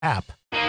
app.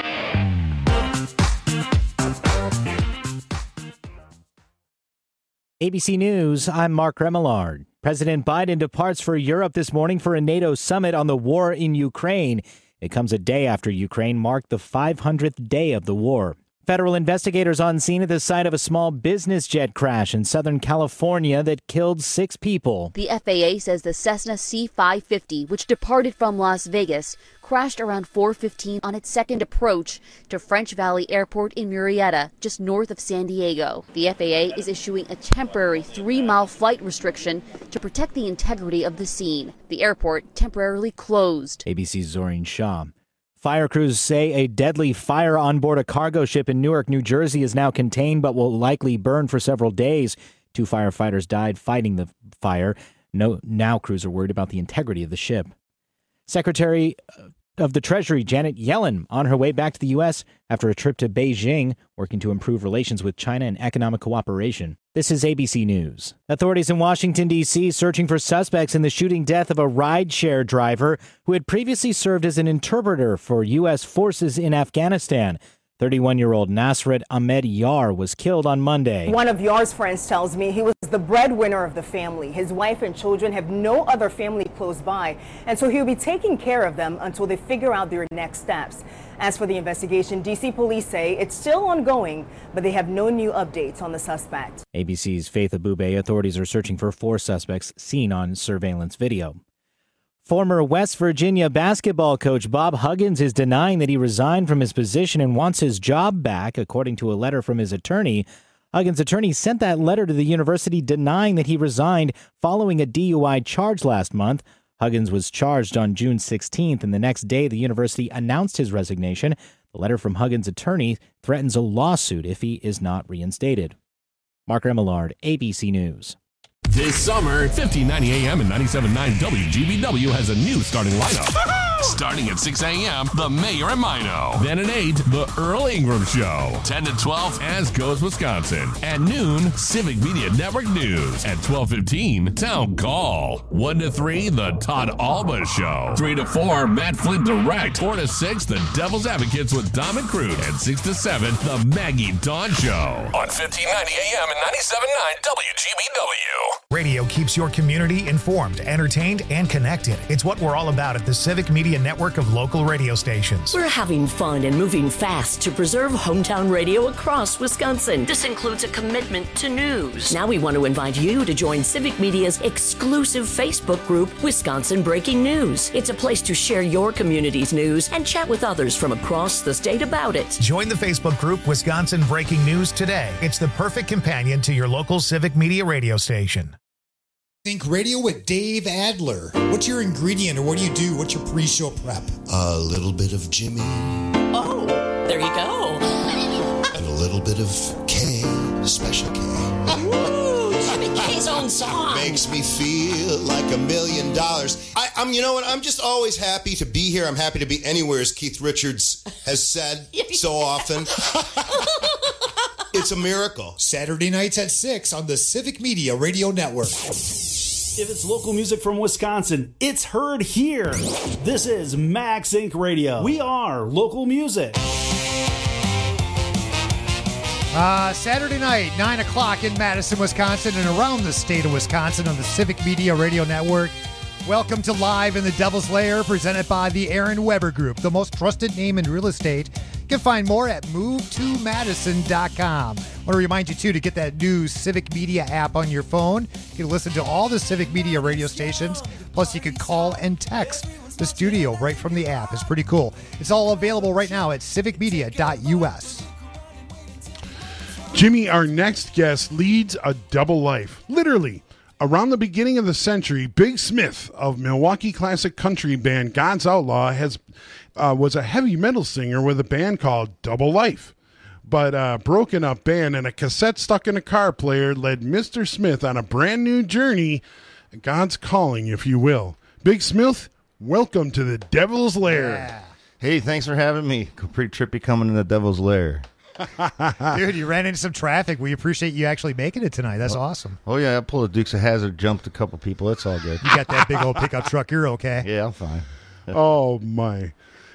ABC News, I'm Mark Remillard. President Biden departs for Europe this morning for a NATO summit on the war in Ukraine. It comes a day after Ukraine marked the 500th day of the war. Federal investigators on scene at the site of a small business jet crash in Southern California that killed 6 people. The FAA says the Cessna C550, which departed from Las Vegas, crashed around 4:15 on its second approach to French Valley Airport in Murrieta, just north of San Diego. The FAA is issuing a temporary 3-mile flight restriction to protect the integrity of the scene. The airport temporarily closed. ABC's Zorin Shah. Fire crews say a deadly fire on board a cargo ship in Newark, New Jersey is now contained but will likely burn for several days. 2 firefighters died fighting the fire. Now crews are worried about the integrity of the ship. Secretary of the Treasury Janet Yellen on her way back to the U.S. after a trip to Beijing, working to improve relations with China and economic cooperation. This is ABC News. Authorities in Washington, D.C. searching for suspects in the shooting death of a rideshare driver who had previously served as an interpreter for U.S. forces in Afghanistan. 31-year-old Nasrat Ahmed Yar was killed on Monday. One of Yar's friends tells me he was the breadwinner of the family. His wife and children have no other family close by, and so he'll be taking care of them until they figure out their next steps. As for the investigation, D.C. police say it's still ongoing, but they have no new updates on the suspect. ABC's Faith Abube. Authorities are searching for 4 suspects seen on surveillance video. Former West Virginia basketball coach Bob Huggins is denying that he resigned from his position and wants his job back, according to a letter from his attorney. Huggins' attorney sent that letter to the university denying that he resigned following a DUI charge last month. Huggins was charged on June 16th, and the next day the university announced his resignation. The letter from Huggins' attorney threatens a lawsuit if he is not reinstated. Mark Remillard, ABC News. This summer, 1590 AM and 97.9 WGBW has a new starting lineup. Starting at 6 a.m., The Mayor and Mino. Then at 8, The Earl Ingram Show. 10 to 12, As Goes Wisconsin. At noon, Civic Media Network News. At 12:15, Town Call. 1 to 3, The Todd Alba Show. 3 to 4, Matt Flint Direct. 4 to 6, The Devil's Advocates with Dom and Crude. And 6 to 7, The Maggie Dawn Show. On 1590 AM and 97.9 WGBW. Radio keeps your community informed, entertained, and connected. It's what we're all about at the Civic Media Network of local radio stations. We're having fun and moving fast to preserve hometown radio across Wisconsin. This includes a commitment to news. Now we want to invite you to join Civic Media's exclusive Facebook group, Wisconsin Breaking News. It's a place to share your community's news and chat with others from across the state about it. Join the Facebook group Wisconsin Breaking News today. It's the perfect companion to your local Civic Media radio station. Think Radio with Dave Adler. What's your ingredient, or what do you do? What's your pre-show prep? A little bit of Jimmy. Oh, there you go. And a little bit of K, Special K. Ooh, Jimmy K's own song. Makes me feel like $1 million. I'm, you know what? I'm just always happy to be here. I'm happy to be anywhere, as Keith Richards has said so often. It's a miracle. Saturday nights at 6 on the Civic Media Radio Network. If it's local music from Wisconsin, it's heard here. This is Max Inc. Radio. We are local music. Saturday night, 9 o'clock in Madison, Wisconsin, and around the state of Wisconsin on the Civic Media Radio Network. Welcome to Live in the Devil's Lair, presented by the Aaron Weber Group, the most trusted name in real estate. You can find more at MoveToMadison.com. I want to remind you, too, to get that new Civic Media app on your phone. You can listen to all the Civic Media radio stations. Plus, you can call and text the studio right from the app. It's pretty cool. It's all available right now at civicmedia.us. Jimmy, our next guest, leads a double life. Literally. Around the beginning of the century, Big Smith of Milwaukee classic country band God's Outlaw was a heavy metal singer with a band called Double Life. But a broken up band and a cassette stuck in a car player led Mr. Smith on a brand new journey, God's calling, if you will. Big Smith, welcome to the Devil's Lair. Yeah. Hey, thanks for having me. Pretty trippy coming in the Devil's Lair. Dude, you ran into some traffic. We appreciate you actually making it tonight. That's awesome. Oh, yeah, I pulled a Dukes of Hazzard, jumped a couple people. That's all good. You got that big old pickup truck. You're okay. Yeah, I'm fine. Oh, my.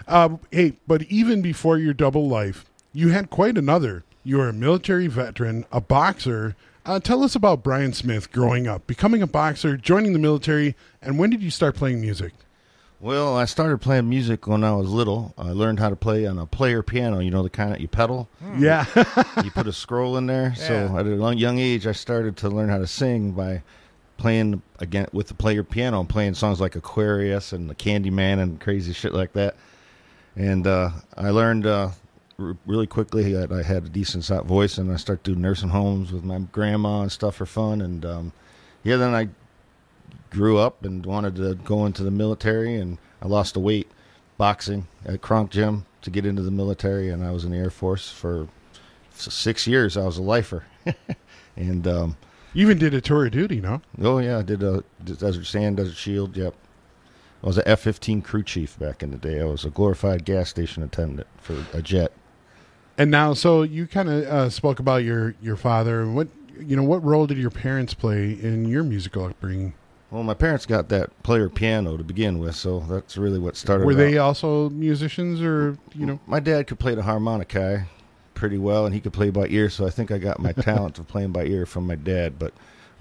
Hey, but even before your double life, you had quite another. You were a military veteran, a boxer. Tell us about Brian Smith growing up, becoming a boxer, joining the military, and when did you start playing music? Well, I started playing music when I was little. I learned how to play on a player piano, you know, the kind that you pedal. Yeah. You put a scroll in there. Yeah. So at a young age, I started to learn how to sing by playing again with the player piano and playing songs like Aquarius and the Candyman and crazy shit like that. And I learned really quickly that I had a decent voice, and I started doing nursing homes with my grandma and stuff for fun. And then I grew up and wanted to go into the military, and I lost the weight boxing at Kronk Gym to get into the military, and I was in the Air Force for 6 years. I was a lifer. And you even did a tour of duty, no? Oh, yeah. I did a Desert Shield, yep. I was an F-15 crew chief back in the day. I was a glorified gas station attendant for a jet. And now, so you kind of spoke about your father. What role did your parents play in your musical upbringing? Well, my parents got that player piano to begin with, so that's really what started. Were they also musicians, or My dad could play the harmonica pretty well, and he could play by ear. So I think I got my talent of playing by ear from my dad. But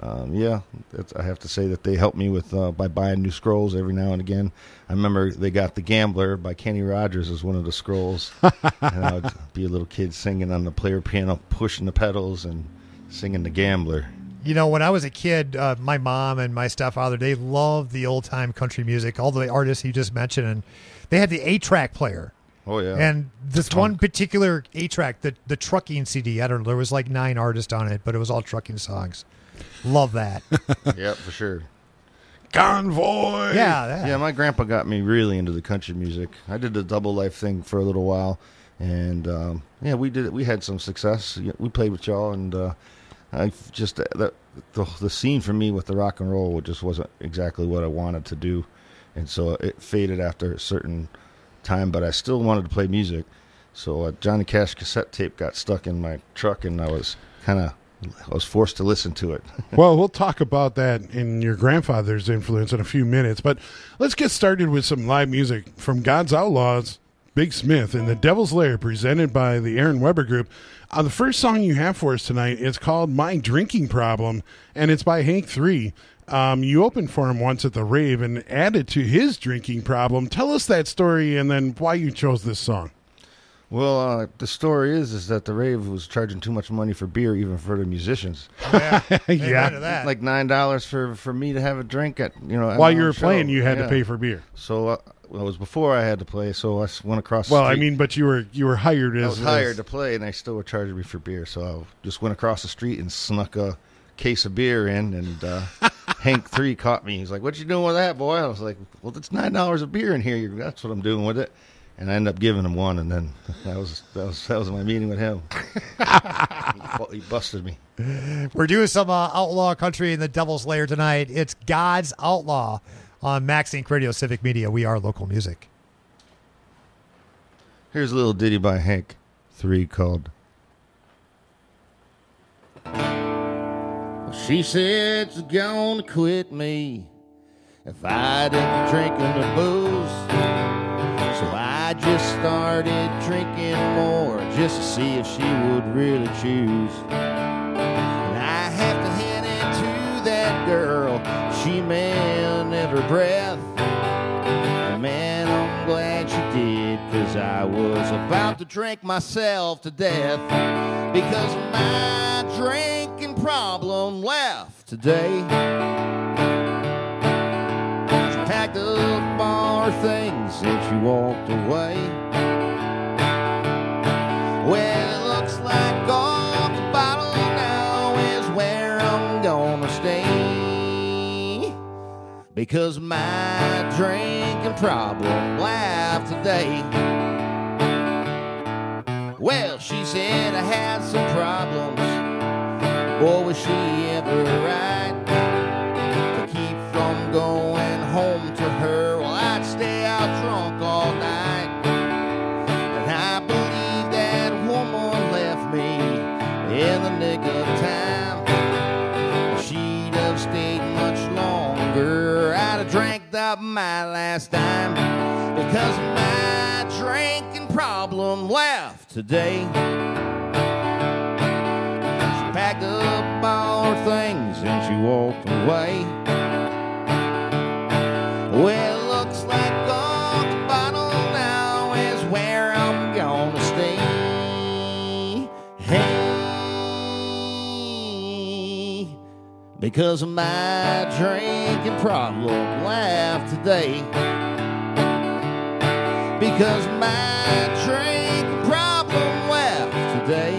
I have to say that they helped me with by buying new scrolls every now and again. I remember they got The Gambler by Kenny Rogers as one of the scrolls, and I would be a little kid singing on the player piano, pushing the pedals and singing The Gambler. You know, when I was a kid, my mom and my stepfather, they loved the old-time country music, all the artists you just mentioned, and they had the 8-track player. Oh, yeah. And this one particular 8-track, the trucking CD, I don't know, there was like 9 artists on it, but it was all trucking songs. Love that. Yeah, for sure. Convoy! Yeah, my grandpa got me really into the country music. I did the double life thing for a little while, and we did it. We had some success. We played with y'all, and I just the scene for me with the rock and roll just wasn't exactly what I wanted to do, and so it faded after a certain time. But I still wanted to play music, so a Johnny Cash cassette tape got stuck in my truck, and I was forced to listen to it. Well, we'll talk about that and your grandfather's influence in a few minutes, but let's get started with some live music from God's Outlaws, Big Smith, and The Devil's Lair, presented by the Aaron Weber Group. The first song you have for us tonight is called My Drinking Problem, and it's by Hank 3. You opened for him once at the rave and added to his drinking problem. Tell us that story and then why you chose this song. Well, the story is that the rave was charging too much money for beer, even for the musicians. Yeah, like $9 for me to have a drink at while you were playing, you had to pay for beer. So it was before I had to play, so I went across. Well, the street. I mean, but you were hired as. I was hired to play, and they still were charging me for beer. So I just went across the street and snuck a case of beer in, and Hank 3 caught me. He's like, "What you doing with that, boy?" I was like, "Well, it's $9 of beer in here. That's what I'm doing with it." And I ended up giving him one, and then that was my meeting with him. He busted me. We're doing some outlaw country in the Devil's Lair tonight. It's God's Outlaw on Max Inc. Radio Civic Media. We are local music. Here's a little ditty by Hank 3 called She said she's gonna quit me if I didn't drink the booze. So I just started drinking more just to see if she would really choose. And I have to hand it to that girl, she meant every breath. And man, I'm glad she did, 'cause I was about to drink myself to death. Because my drinking problem left today. Packed up all her things and she walked away. Well, it looks like all the bottle now is where I'm gonna stay. Because my drinking problem laughed today. Well, she said I had some problems. Boy, was she ever right. To keep from going home to her, well, I'd stay out drunk all night. And I believe that woman left me in the nick of time. If she'd have stayed much longer, I'd have drank up my last dime. Because my problem left today. She packed up all her things and she walked away. Well, it looks like off the bottle now is where I'm gonna stay. Hey, because of my drinking problem left today. Because my drinking problem left today.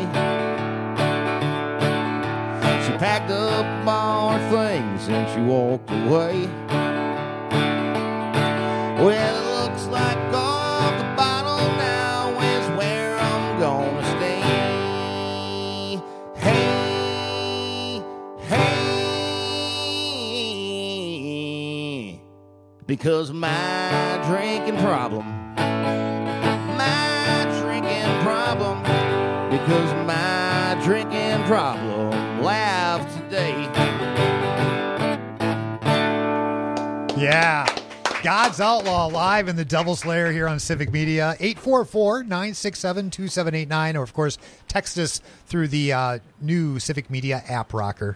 She packed up all her things and she walked away. Well, it looks like off the bottle now is where I'm gonna stay. Hey, hey, because of my drinking problem. My drinking problem. Because of my drinking problem left today. Yeah. God's Outlaw live in the Devil's Lair here on Civic Media. 844-967-2789. Or, of course, text us through the new Civic Media app rocker.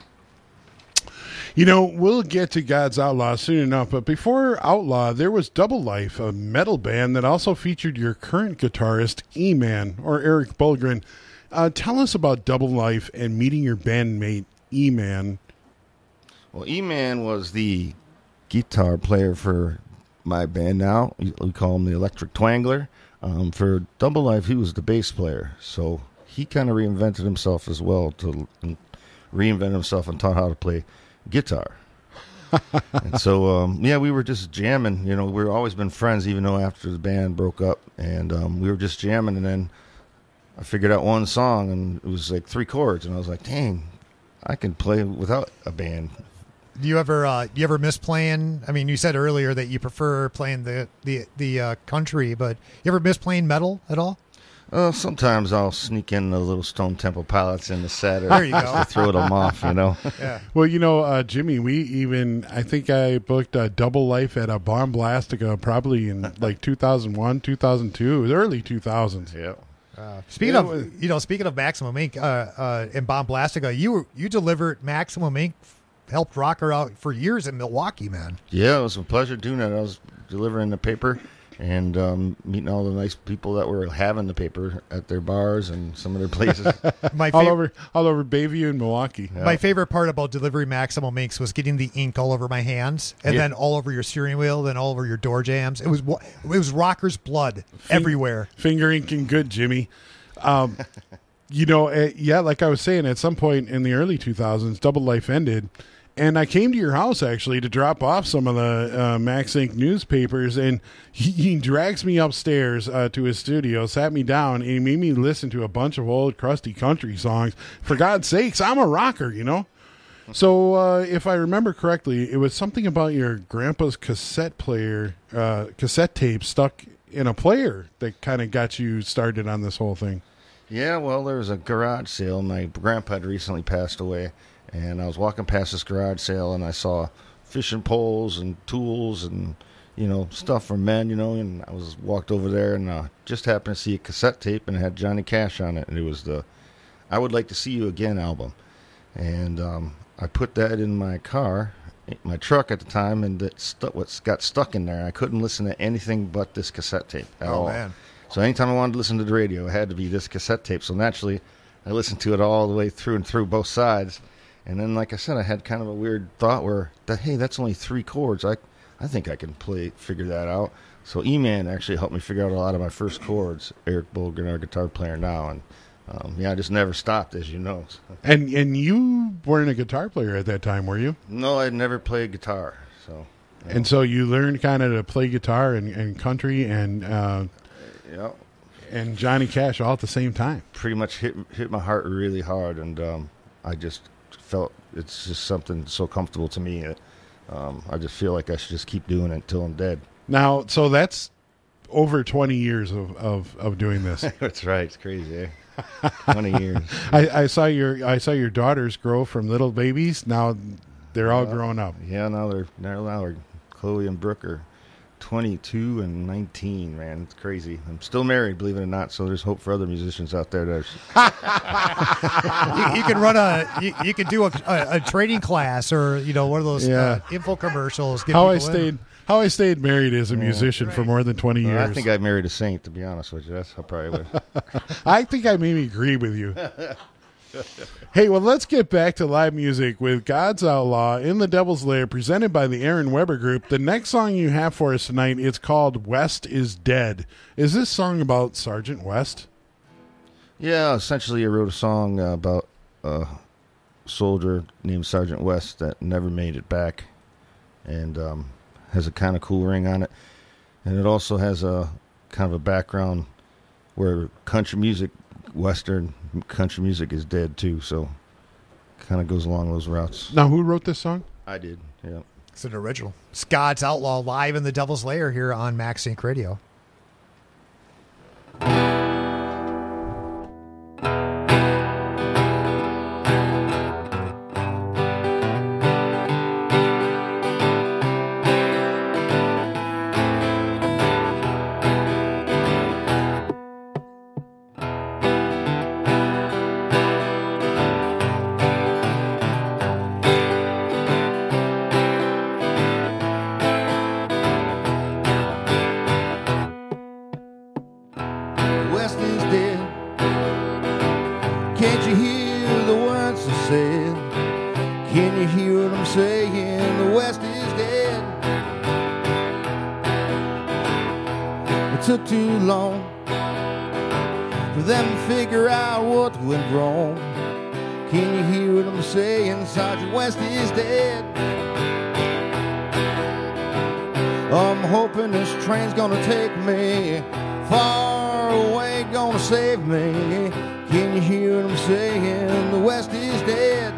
You know, we'll get to God's Outlaw soon enough, but before Outlaw, there was Double Life, a metal band that also featured your current guitarist, E-Man, or Eric Bulgren. Tell us about Double Life and meeting your bandmate, E-Man. Well, E-Man was the guitar player for my band now. We call him the Electric Twangler. For Double Life, he was the bass player. So he kind of reinvented himself as well, to reinvent himself and taught how to play guitar. And so, we were just jamming. You know, we've always been friends, even though after the band broke up. And we were just jamming, and then I figured out one song, and it was like 3 chords. And I was like, dang, I can play without a band. Do you ever miss playing? I mean, you said earlier that you prefer playing the country, but you ever miss playing metal at all? Sometimes I'll sneak in a little Stone Temple Pilots in the set, or there you go, to throw them off, you know. Yeah. Well, you know, Jimmy, I think I booked a Double Life at a Bomblastica probably in like 2001, 2002. It was early 2000s. Yeah. Speaking of Maximum Ink and Bomblastica, you delivered Maximum Ink. Helped Rocker out for years in Milwaukee, man. Yeah, it was a pleasure doing that. I was delivering the paper and meeting all the nice people that were having the paper at their bars and some of their places. all over Bayview and Milwaukee. Yeah. My favorite part about delivering Maximum Inks was getting the ink all over my hands, and then all over your steering wheel, then all over your door jams. It was Rocker's blood everywhere. Finger inking good, Jimmy. You know, like I was saying, at some point in the early 2000s, Double Life ended. And I came to your house, actually, to drop off some of the Max Inc. newspapers, and he drags me upstairs to his studio, sat me down, and he made me listen to a bunch of old, crusty country songs. For God's sakes, I'm a rocker, you know? So if I remember correctly, it was something about your grandpa's cassette tape stuck in a player that kind of got you started on this whole thing. Yeah, well, there was a garage sale. My grandpa had recently passed away. And I was walking past this garage sale, and I saw fishing poles and tools and, you know, stuff for men, you know. And I walked over there and just happened to see a cassette tape, and it had Johnny Cash on it. And it was the I Would Like to See You Again album. And I put that in my car, my truck at the time, and what got stuck in there. I couldn't listen to anything but this cassette tape at all. Man. So anytime I wanted to listen to the radio, it had to be this cassette tape. So naturally, I listened to it all the way through and through both sides. And then, like I said, I had kind of a weird thought hey, that's only 3 chords. I think I can figure that out. So E-Man actually helped me figure out a lot of my first chords. Eric Bulgren, our guitar player now. And, I just never stopped, as you know. And you weren't a guitar player at that time, were you? No, I'd never played guitar. So. And so you learned kind of to play guitar and country and and Johnny Cash all at the same time. Pretty much hit my heart really hard, and I just felt it's just something so comfortable to me that I just feel like I should just keep doing it until I'm dead. Now, so that's over 20 years of doing this. That's right. It's crazy, eh? 20 years. I saw your daughters grow from little babies. Now they're all grown up. Yeah, now they're Chloe and Brooke are 22 and 19, man. It's crazy. I'm still married, believe it or not, so there's hope for other musicians out there. You can run you can do a training class or, one of those info commercials. How I stayed married as a musician for more than 20 years. I think I married a saint, to be honest with you. That's how probably would. I think I maybe agree with you. Hey, well, let's get back to live music with God's Outlaw in the Devil's Lair, presented by the Aaron Weber Group. The next song you have for us tonight, it's called West is Dead. Is this song about Sergeant West? Yeah, essentially I wrote a song about a soldier named Sergeant West that never made it back, and has a kind of cool ring on it. And it also has a kind of a background where country music, Western country music, is dead too, so kind of goes along those routes. Now, who wrote this song? I did, yeah. It's an original. It's God's Outlaw live in the Devil's Lair here on Max Inc. Radio. Took too long for them to figure out what went wrong. Can you hear what I'm saying? Sergeant West is dead. I'm hoping this train's gonna take me far away, gonna save me. Can you hear what I'm saying? The West is dead.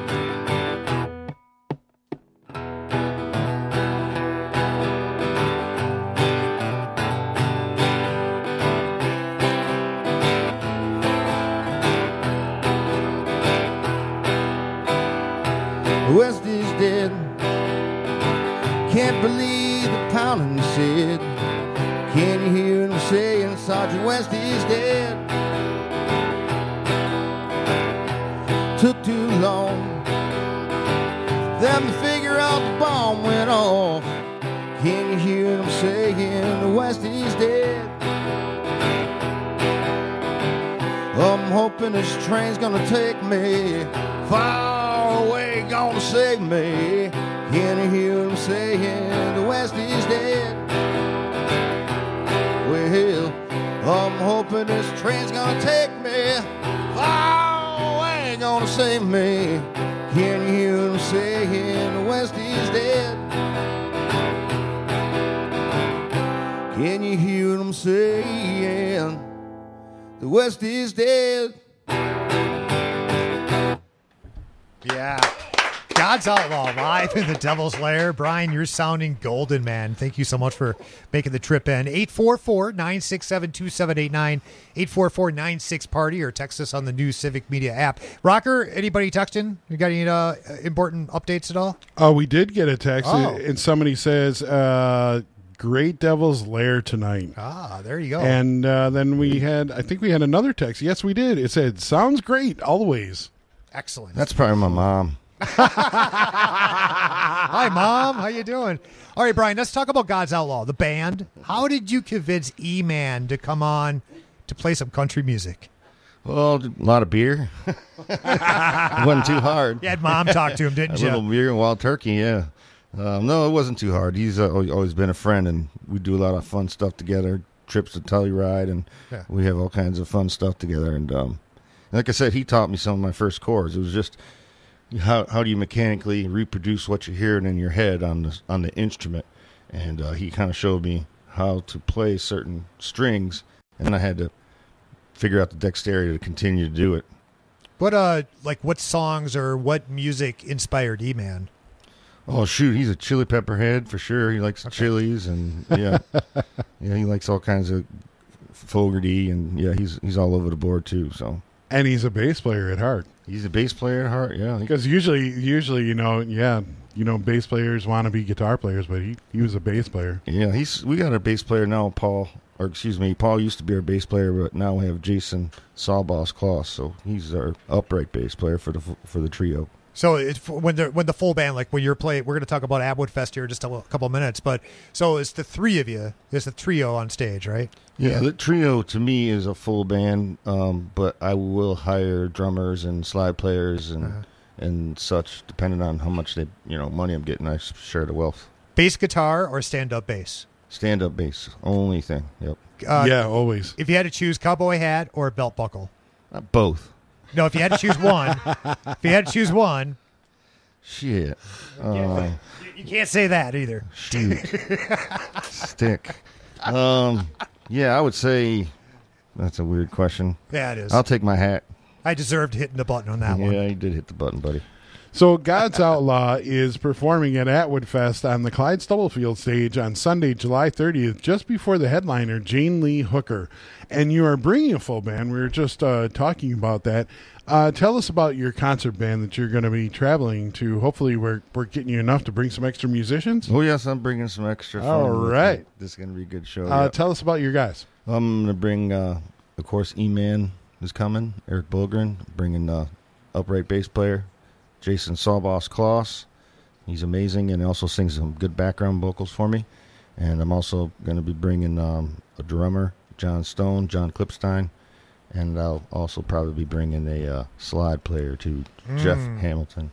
West is dead. Can't believe the pounding he said. Can you hear him saying Sergeant West is dead? Took too long for them to figure out the bomb went off. Can you hear him saying the West is dead? I'm hoping this train's gonna take me far away, gonna save me. Can you hear him saying the West is dead? Well, I'm hoping this train's gonna take me far away, gonna save me. Can you hear him saying the West is dead? Can you hear him saying the West is dead? Yeah. God's Outlaw live in the Devil's Lair. Brian, you're sounding golden, man. Thank you so much for making the trip in. 844-967-2789, 844-96-PARTY, or text us on the new Civic Media app. Rocker, anybody texting? You got any important updates at all? Oh, we did get a text, and somebody says, great Devil's Lair tonight. Ah, there you go. And then I think we had another text. Yes, we did. It said, sounds great, always. Excellent. That's probably my mom. Hi, Mom. How you doing? All right, Brian, let's talk about God's Outlaw, the band. How did you convince E-Man to come on to play some country music? Well, a lot of beer. It wasn't too hard. You had Mom talk to him, didn't you? A little beer and wild turkey, yeah. No, it wasn't too hard. He's always been a friend, and we do a lot of fun stuff together, trips to Telluride, and we have all kinds of fun stuff together. And like I said, he taught me some of my first chords. It was just how do you mechanically reproduce what you're hearing in your head on the instrument, and he kind of showed me how to play certain strings, and I had to figure out the dexterity to continue to do it. What songs or what music inspired E-Man? Oh shoot, he's a Chili Pepper head for sure. He likes chilies, and he likes all kinds of Fogerty, and he's all over the board too. So, and he's a bass player at heart. He's a bass player at heart, yeah. Because usually, bass players want to be guitar players, but he was a bass player. Yeah, we got a bass player now, Paul used to be our bass player, but now we have Jason Sawboss Kloss, so he's our upright bass player for the trio. So it's when the full band, like when you're playing, we're going to talk about Atwood Fest here in just a couple of minutes, but so it's the three of you, it's the trio on stage, right? Yeah, the trio to me is a full band, but I will hire drummers and slide players and such, depending on how much money I'm getting. I share the wealth. Bass guitar or stand-up bass? Stand-up bass, only thing. Yep. Yeah, always. If you had to choose cowboy hat or belt buckle? Both. No, if you had to choose one. Shit. You can't say that either. Shoot. Stick. Yeah, I would say that's a weird question. Yeah, it is. I'll take my hat. I deserved hitting the button on that one. Yeah, you did hit the button, buddy. So God's Outlaw is performing at Atwood Fest on the Clyde Stubblefield stage on Sunday, July 30th, just before the headliner, Jane Lee Hooker. And you are bringing a full band. We were just talking about that. Tell us about your concert band that you're going to be traveling to. Hopefully we're getting you enough to bring some extra musicians. Oh, yes, I'm bringing some extra fun. All right. This is going to be a good show. Tell us about your guys. I'm going to bring, of course, E-Man is coming, Eric Bulgren, bringing upright bass player, Jason Sawboss Kloss. He's amazing and also sings some good background vocals for me. And I'm also going to be bringing a drummer, John Klipstein, and I'll also probably be bringing a slide player too, Jeff Hamilton.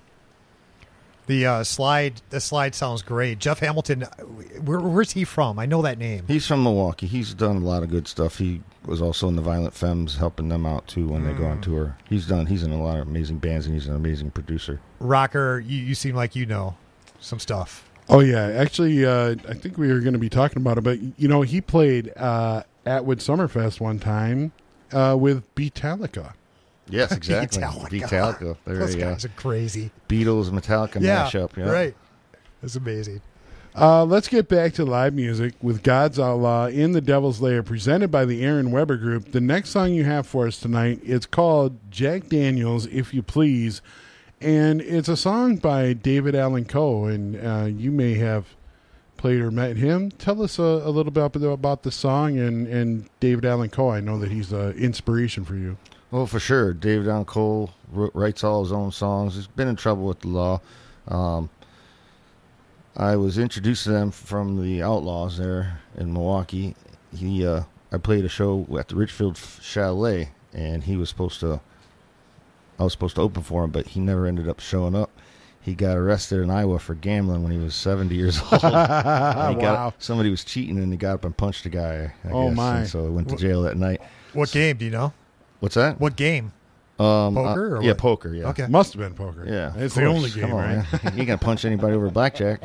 The slide sounds great. Jeff Hamilton, where's he from? I know that name. He's from Milwaukee. He's done a lot of good stuff. He was also in the Violent Femmes, helping them out too when they go on tour. He's in a lot of amazing bands, and he's an amazing producer. Rocker, you seem like you know some stuff. Oh yeah, actually, I think we were going to be talking about it, but he played Atwood Summerfest one time with Beatallica. Yes, exactly. Beatallica. Those guys are crazy. Beatles, Metallica mashup. Yeah, right. That's amazing. Let's get back to live music with God's Outlaw in the Devil's Lair, presented by the Aaron Weber Group. The next song you have for us tonight, it's called Jack Daniels, If You Please, and it's a song by David Allan Coe, and you may have played or met him. Tell us a little bit about the song and David Allan Coe. I know that he's an inspiration for you. Well, for sure. David Allan Coe writes all his own songs. He's been in trouble with the law. I was introduced to them from the Outlaws there in Milwaukee. I played a show at the Richfield Chalet, and I was supposed to open for him, but he never ended up showing up. He got arrested in Iowa for gambling when he was 70 years old. Wow. Somebody was cheating, and he got up and punched a guy, I guess. My. And so he went to jail that night. What game, do you know? What's that? What game? Poker? Or yeah, what? poker, yeah. Okay. Must have been poker. Yeah. It's the only game, right? You ain't going to punch anybody over blackjack.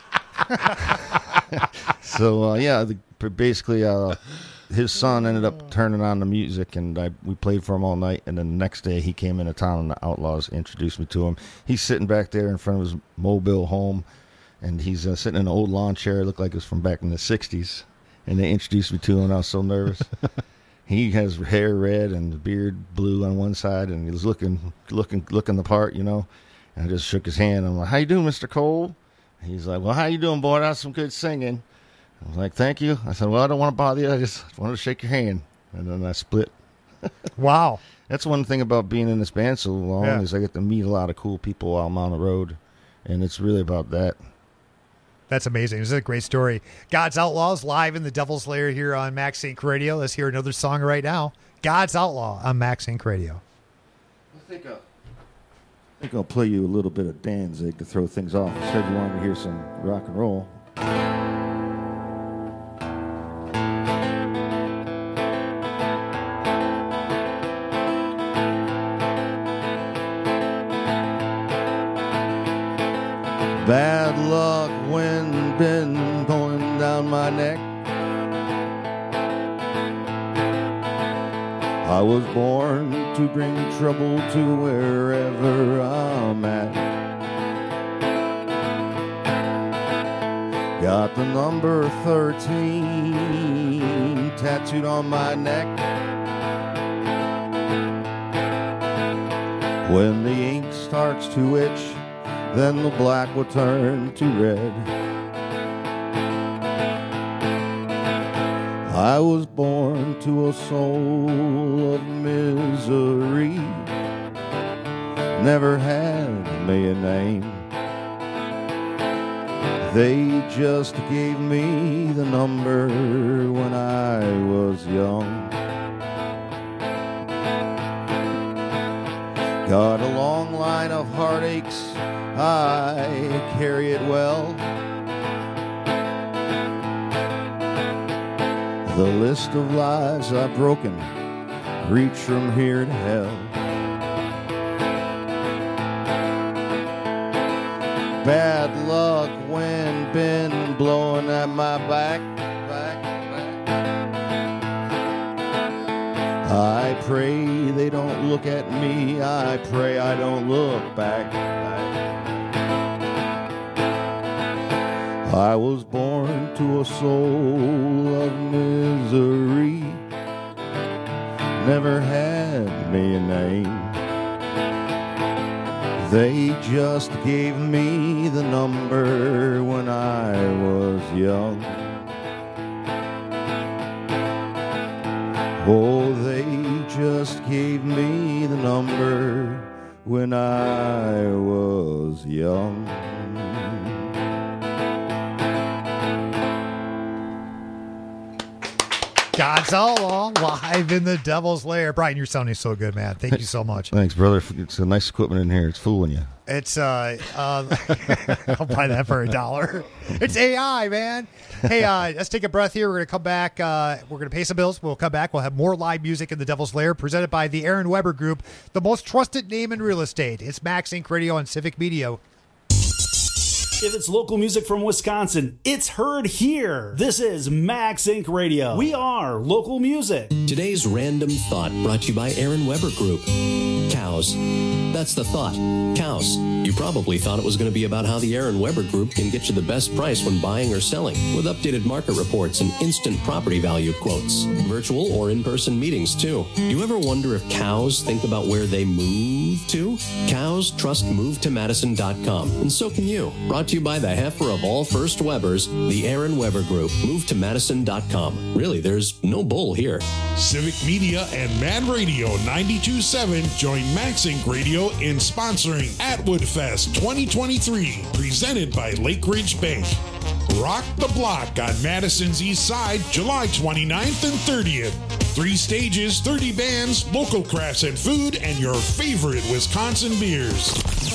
So, basically, his son ended up turning on the music, and we played for him all night, and then the next day he came into town, and the Outlaws introduced me to him. He's sitting back there in front of his mobile home, and he's sitting in an old lawn chair. It looked like it was from back in the 60s, and they introduced me to him, and I was so nervous. He has hair red and beard blue on one side, and he was looking the part, And I just shook his hand. I'm like, "How you doing, Mr. Cole?" He's like, "Well, how you doing, boy? That's some good singing." I was like, "Thank you." I said, "Well, I don't want to bother you. I just wanted to shake your hand." And then I split. Wow. That's one thing about being in this band so long is I get to meet a lot of cool people while I'm on the road, and it's really about that. That's amazing. This is a great story. God's Outlaws live in the Devil's Lair here on Max Inc. Radio. Let's hear another song right now. God's Outlaw on Max Inc. Radio. I think I'll play you a little bit of Danzig to throw things off. You said you wanted to hear some rock and roll. Bad luck, wind been going down my neck. I was born to bring trouble to wherever I'm at. Got the number 13 tattooed on my neck. When the ink starts to itch, then the black will turn to red. I was born to a soul of misery, never had me a name. They just gave me the number when I was young. Got a long line of heartaches, I carry it well. The list of lives I've broken reach from here to hell. Bad luck, wind been blowing at my back. I pray they don't look at me, I pray I don't look back. I was born to a soul of misery, never had me a name. They just gave me the number when I was young. Oh, they just gave me the number when I was young. God's All Along, live in the Devil's Lair. Brian, you're sounding so good, man. Thank you so much. Thanks, brother. It's a nice equipment in here. It's fooling you. It's I'll buy that for $1. It's AI, man. Hey, let's take a breath here. We're going to come back. We're going to pay some bills. We'll come back. We'll have more live music in the Devil's Lair presented by the Aaron Weber Group, the most trusted name in real estate. It's Max Inc. Radio and Civic Media. If it's local music from Wisconsin, it's heard here. This is Max Inc. Radio. We are local music. Today's random thought brought to you by Aaron Weber Group. Cows. That's the thought. Cows. You probably thought it was going to be about how the Aaron Weber Group can get you the best price when buying or selling, with updated market reports and instant property value quotes. Virtual or in-person meetings, too. Do you ever wonder if cows think about where they move to? Cows trust MoveToMadison.com, and so can you. Brought to you by the heifer of all First Webers, the Aaron Weber Group. MoveToMadison.com. Really, there's no bull here. Civic Media and Mad Radio 92.7 join Max Inc. Radio in sponsoring Atwood Fest 2023, presented by Lake Ridge Bank. Rock the Block on Madison's East Side, July 29th and 30th. 3 stages, 30 bands, local crafts and food, and your favorite Wisconsin beers.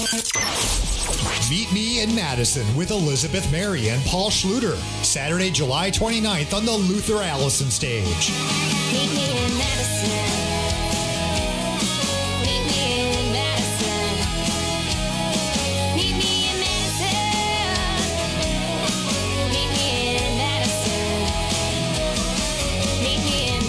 Meet me in Madison with Elizabeth Mary and Paul Schluter, Saturday, July 29th on the Luther Allison stage. Meet me in Madison. Meet me in Madison. Meet me in Madison. Meet me in Madison. Meet me in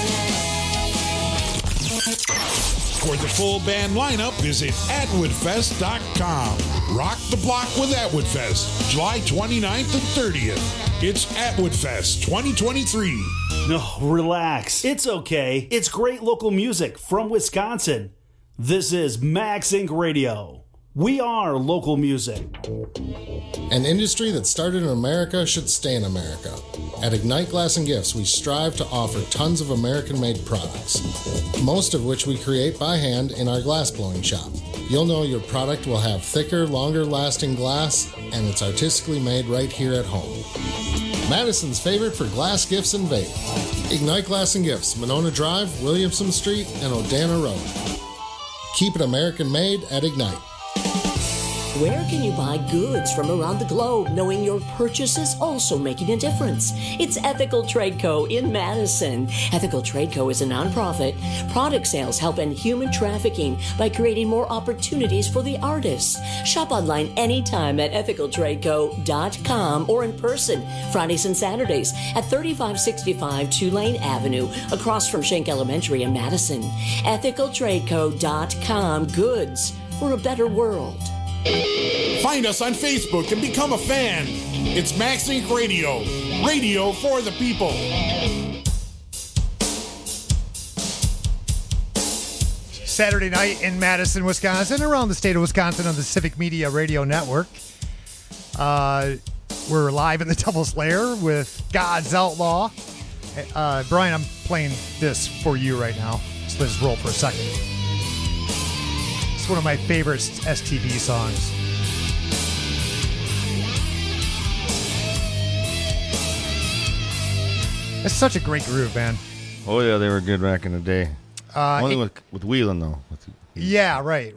Madison. For the full band lineup, visit AtwoodFest.com. Rock the Block with Atwood Fest, July 29th and 30th. It's Atwood Fest 2023. No, relax. It's okay. It's great local music from Wisconsin. This is Max Inc. Radio. We are local music. An industry that started in America should stay in America. At Ignite Glass and Gifts, we strive to offer tons of American-made products, most of which we create by hand in our glass blowing shop. You'll know your product will have thicker, longer-lasting glass, and it's artistically made right here at home. Madison's favorite for glass gifts and vape. Ignite Glass and Gifts, Monona Drive, Williamson Street, and Odana Road. Keep it American-made at Ignite. Where can you buy goods from around the globe knowing your purchase is also making a difference? It's Ethical Trade Co. in Madison. Ethical Trade Co. is a nonprofit. Product sales help end human trafficking by creating more opportunities for the artists. Shop online anytime at ethicaltradeco.com or in person Fridays and Saturdays at 3565 Tulane Avenue across from Schenck Elementary in Madison. Ethicaltradeco.com. Goods for a better world. Find us on Facebook and become a fan. It's Max Inc. Radio. Radio for the people. Saturday night in Madison, Wisconsin, around the state of Wisconsin on the Civic Media Radio Network. We're live in the Devil's Lair with God's Outlaw. Brian, I'm playing this for you right now. So let's roll for a second. It's one of my favorite STV songs. It's such a great groove, man. Oh yeah, they were good back in the day. Only it- with Wheeling though. Yeah, right.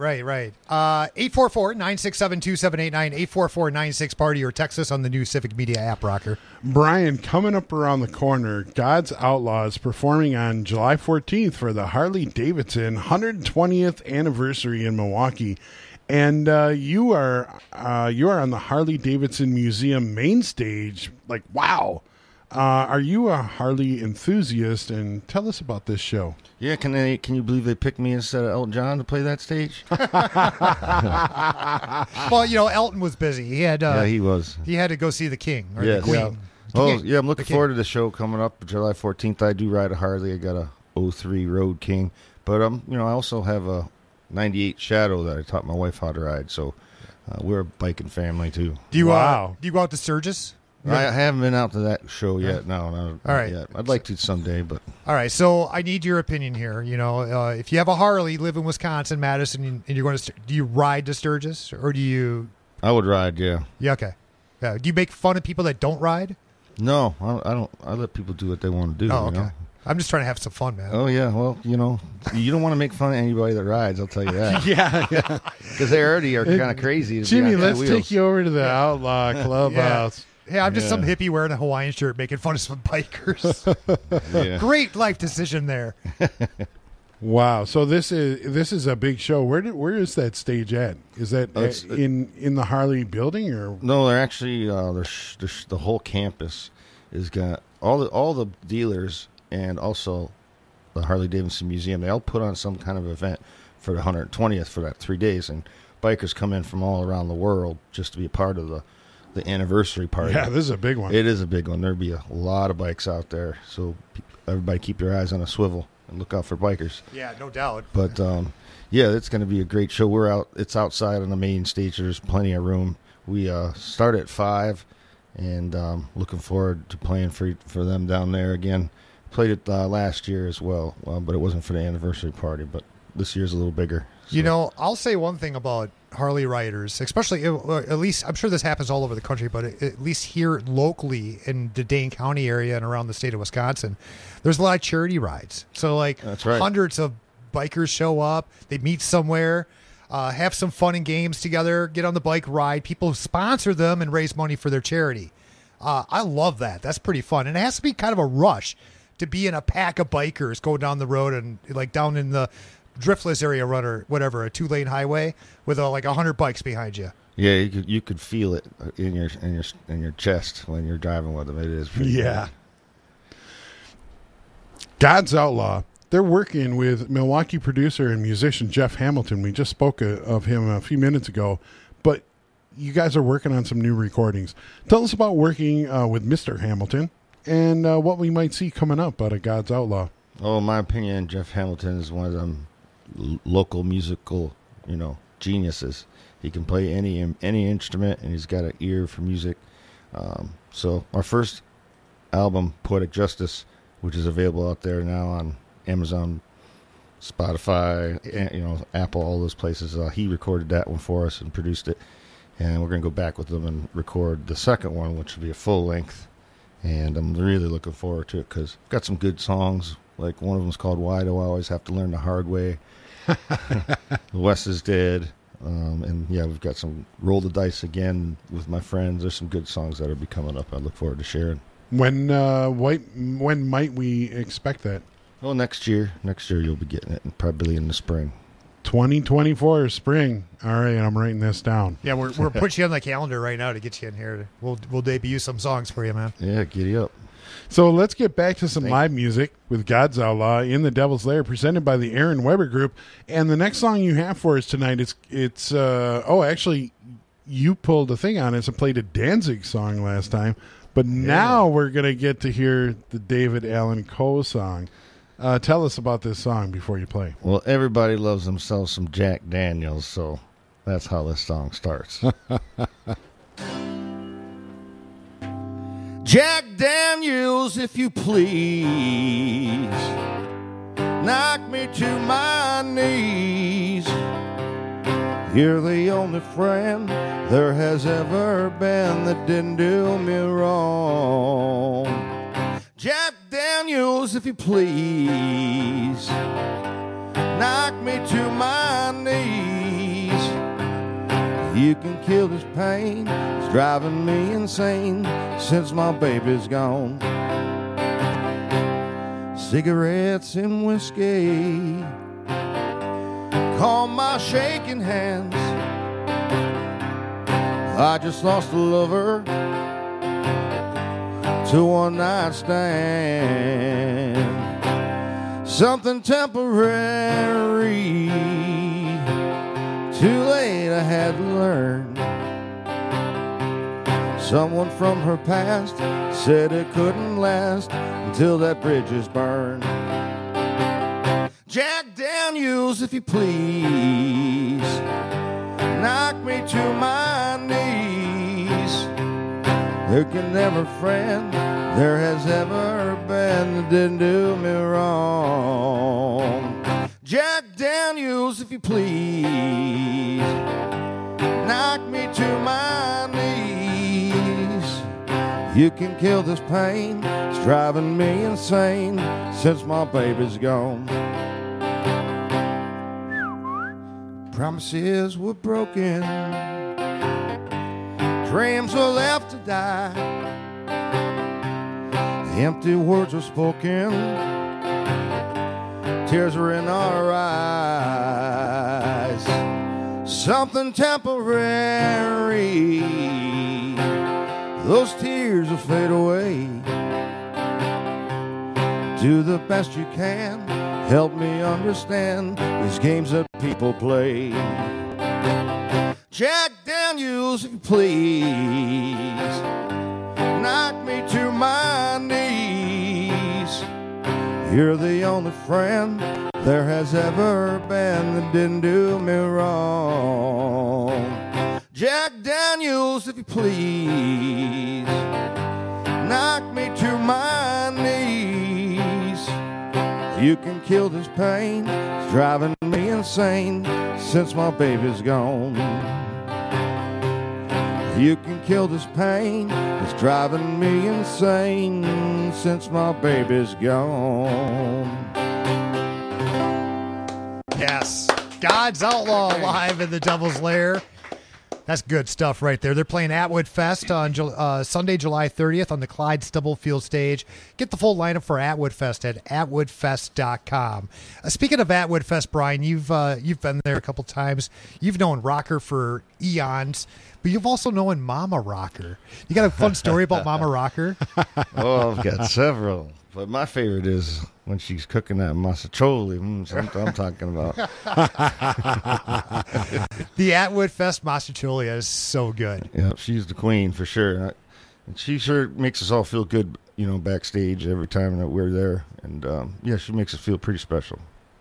844-967-2789, 844-96-PARTY, or text us on the new Civic Media app, Rocker. Brian, coming up around the corner, God's Outlaw is performing on July 14th for the Harley-Davidson 120th anniversary in Milwaukee. And you are on the Harley-Davidson Museum main stage. Like, wow. Are you a Harley enthusiast? And tell us about this show. Yeah, can you believe they picked me instead of Elton John to play that stage? Well, Elton was busy. He had he was. He had to go see the King or Yes. the Queen. Yeah. The Oh, King. yeah, I'm looking The King. forward to the show coming up July 14th. I do ride a Harley. I got a 03 Road King, but I also have a 98 Shadow that I taught my wife how to ride. So we're a biking family too. Do you go out to Sturgis? I haven't been out to that show yet. No, not right. yet. I'd like to someday, but All right, so I need your opinion here. If you have a Harley, live in Wisconsin, Madison, and you're going to, do you ride to Sturgis, or do you? I would ride. Yeah. Yeah, okay. Do you make fun of people that don't ride? No, I don't. I let people do what they want to do. Oh, okay. You know? I'm just trying to have some fun, man. Oh yeah, well, you don't want to make fun of anybody that rides. I'll tell you that. Yeah, because they already are kind of crazy. to be Jimmy, on let's wheels. take you over to the Outlaw Clubhouse. Hey, I'm just Yeah. some hippie wearing a Hawaiian shirt making fun of some bikers. Yeah. Great life decision there. Wow. So this is a big show. Where is that stage at? Is that It's- in the Harley building or? No, they're actually the whole campus is got all the dealers and also the Harley Davidson Museum. They all put on some kind of event for the 120th for that 3 days, and bikers come in from all around the world just to be a part of the anniversary party. Yeah, this is a big one. It is a big one. There'll be a lot of bikes out there, so everybody keep your eyes on a swivel and look out for bikers. Yeah, no doubt. But yeah, it's going to be a great show. We're out. It's outside on the main stage. There's plenty of room. We start at 5, and looking forward to playing for them down there again. Played it last year as well, but it wasn't for the anniversary party. But this year's a little bigger. I'll say one thing about Harley riders, especially, at least, I'm sure this happens all over the country, but at least here locally in the Dane County area and around the state of Wisconsin, there's a lot of charity rides. So, That's right. hundreds of bikers show up, they meet somewhere, have some fun and games together, get on the bike ride. People sponsor them and raise money for their charity. I love that. That's pretty fun. And it has to be kind of a rush to be in a pack of bikers going down the road and like down in the Driftless area run or whatever, a 2-lane highway with like 100 bikes behind you. Yeah, you could feel it in your chest when you're driving with them. It is pretty Yeah. God's Outlaw. They're working with Milwaukee producer and musician Jeff Hamilton. We just spoke of him a few minutes ago, but you guys are working on some new recordings. Tell us about working with Mr. Hamilton and what we might see coming up out of God's Outlaw. Oh, in my opinion, Jeff Hamilton is one of them local musical, geniuses. He can play any instrument, and he's got an ear for music. So our first album, Poetic Justice, which is available out there now on Amazon, Spotify, Apple, all those places. He recorded that one for us and produced it, and we're going to go back with them and record the second one, which will be a full length. And I'm really looking forward to it because I've got some good songs. Like one of them is called Why Do I Always Have to Learn the Hard Way? The West is Dead. And yeah, we've got some Roll the Dice again with my friends. There's some good songs that will be coming up. I look forward to sharing. When might we expect that? Oh, next year. Next year you'll be getting it, and probably in the spring. 2024 spring. All right, I'm writing this down. Yeah, we're putting you on the calendar right now to get you in here. We'll debut some songs for you, man. Yeah, giddy up. So let's get back to some live music with God's Outlaw in the Devil's Lair, presented by the Aaron Weber Group. And the next song you have for us tonight, it's actually you pulled a thing on us and played a Danzig song last time, but now we're gonna get to hear the David Allan Coe song. Tell us about this song before you play. Well, everybody loves themselves some Jack Daniels, so that's how this song starts. Jack Daniels, if you please, knock me to my knees. You're the only friend there has ever been that didn't do me wrong. Jack Daniels, if you please, knock me to my knees. You can kill this pain, it's driving me insane since my baby's gone. Cigarettes and whiskey calm my shaking hands. I just lost a lover to one night stand. Something temporary, too late I had to learn. Someone from her past said it couldn't last until that bridge is burned. Jack Daniels, if you please, knock me to my knees. There can never friend there has ever been that didn't do me wrong. Jack Daniels, if you please, knock me to my knees. You can kill this pain, it's driving me insane since my baby's gone. Promises were broken, dreams were left to die. Empty words were spoken, tears were in our eyes. Something temporary, those tears will fade away. Do the best you can, help me understand these games that people play. Jack Daniels, if you please, knock me to my knees. You're the only friend there has ever been that didn't do me wrong. Jack Daniels, if you please, knock me to my knees. You can kill this pain, it's driving me insane since my baby's gone. You can kill this pain, it's driving me insane since my baby's gone. Yes, God's Outlaw live in the Devil's Lair. That's good stuff right there. They're playing Atwood Fest on Sunday, July 30th on the Clyde Stubblefield stage. Get the full lineup for Atwood Fest at atwoodfest.com. Speaking of Atwood Fest, Brian, you've been there a couple times. You've known Rocker for eons, but you've also known Mama Rocker. You got a fun story about Mama Rocker? Oh, I've got several. But my favorite is when she's cooking that masticholi. That's what I'm talking about. The Atwood Fest masticholi is so good. Yeah, she's the queen for sure. And she sure makes us all feel good, backstage every time that we're there. And, yeah, she makes us feel pretty special.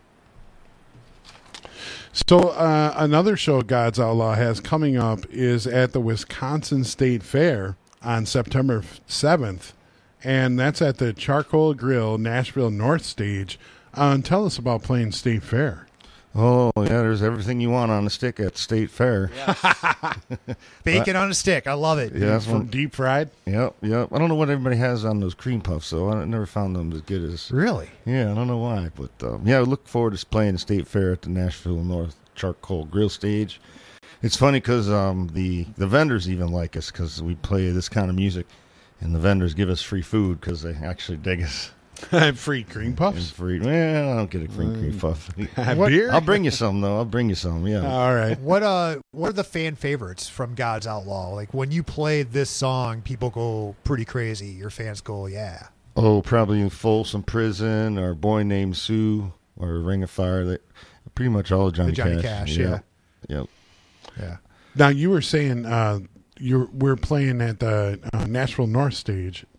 So another show God's Outlaw has coming up is at the Wisconsin State Fair on September 7th. And that's at the Charcoal Grill, Nashville North Stage. Tell us about playing State Fair. Oh, yeah, there's everything you want on a stick at State Fair. Bacon on a stick. I love it. Yeah, that's From deep fried? Yep. I don't know what everybody has on those cream puffs, though. I never found them as good as... Really? Yeah, I don't know why. But, yeah, I look forward to playing the State Fair at the Nashville North Charcoal Grill Stage. It's funny because the vendors even like us because we play this kind of music. And the vendors give us free food because they actually dig us. Free cream puffs? Well, I don't get a free cream puff. Beer? I'll bring you some, though. Yeah. All right. What are the fan favorites from God's Outlaw? Like, when you play this song, people go pretty crazy. Your fans go, yeah. Oh, probably Folsom Prison or Boy Named Sue or Ring of Fire. Pretty much all of Johnny Cash. Yeah. Yep. Now, you were saying... we're playing at the Nashville North Stage.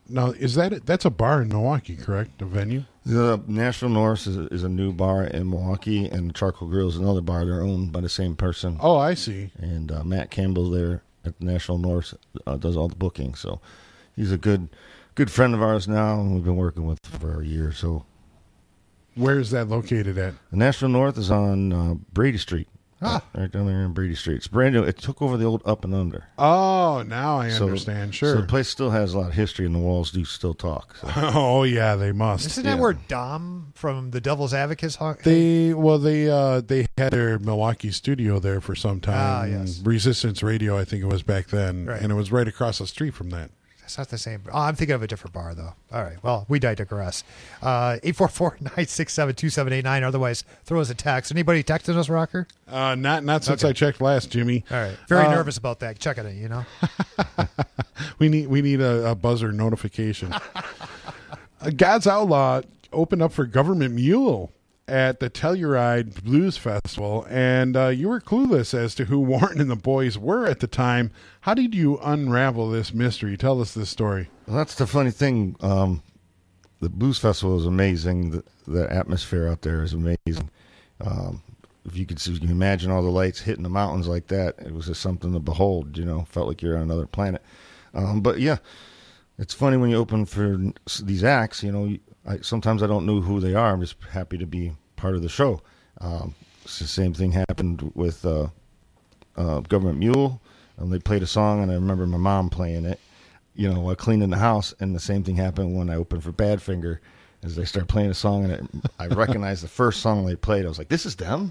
Now, that's a bar in Milwaukee, correct? A venue? The Nashville North is a new bar in Milwaukee, and Charcoal Grill is another bar. They're owned by the same person. Oh, I see. And Matt Campbell there at the Nashville North does all the booking. So he's a good friend of ours now, and we've been working with him for a year or so. Where is that located at? The Nashville North is on Brady Street. Right down there in Brady Street. It's brand new. It took over the old Up and Under. Oh, now I understand. Sure. So the place still has a lot of history, and the walls do still talk. So. Oh, yeah, they must. Isn't that where Dom from the Devil's Advocates hung? They had their Milwaukee studio there for some time. Yes. Resistance Radio, I think it was back then, Right. and it was right across the street from that. It's not the same. Oh, I'm thinking of a different bar, though. All right. Well, we digress. 844-967-2789. Otherwise, throw us a text. Anybody texting us, Rocker? Not since I checked last, Jimmy. All right. Very nervous about that. Checking it, you know? We need a buzzer notification. God's Outlaw opened up for Government Mule at the Telluride Blues Festival, and you were clueless as to who Warren and the boys were at the time. How did you unravel this mystery? Tell us this story. Well, that's the funny thing. The Blues Festival is amazing. The atmosphere out there is amazing. If you could imagine all the lights hitting the mountains like that, it was just something to behold, felt like you're on another planet. But yeah, it's funny when you open for these acts, sometimes I don't know who they are. I'm just happy to be part of the show. It's the same thing happened with Government Mule. They played a song, and I remember my mom playing it, while cleaning the house. And the same thing happened when I opened for Badfinger. As they start playing a song, and I recognized the first song they played. I was like, "This is them."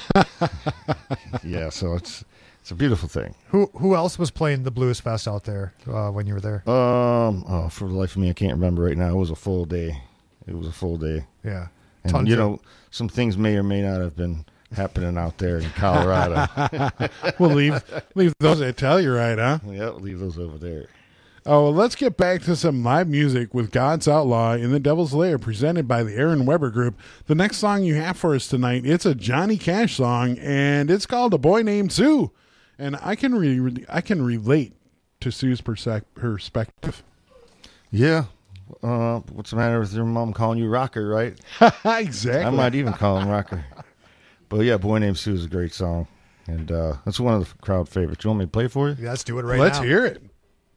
Yeah, so it's a beautiful thing. Who else was playing the Blues Fest out there when you were there? For the life of me, I can't remember right now. It was a full day. Yeah. And, some things may or may not have been happening out there in Colorado. We'll leave those at Telluride, huh? Yeah, leave those over there. Oh, well, let's get back to some live music with God's Outlaw in the Devil's Lair, presented by the Aaron Weber Group. The next song you have for us tonight, it's a Johnny Cash song, and it's called A Boy Named Sue. And I can relate to Sue's perspective. Yeah. What's the matter with your mom calling you Rocker, right? Exactly. I might even call him Rocker. But yeah, Boy Named Sue is a great song. And that's one of the crowd favorites. You want me to play for you? Yeah, let's do it right Let's now. Let's hear it.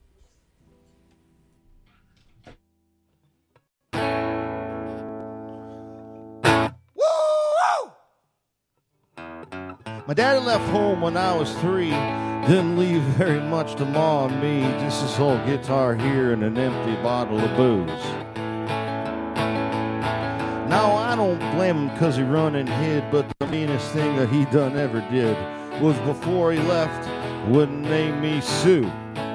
My daddy left home when I was 3. Didn't leave very much to Ma and me. Just this old guitar here and an empty bottle of booze. Now I don't blame him 'cause he run and hid, but the meanest thing that he done ever did was before he left, wouldn't name me Sue.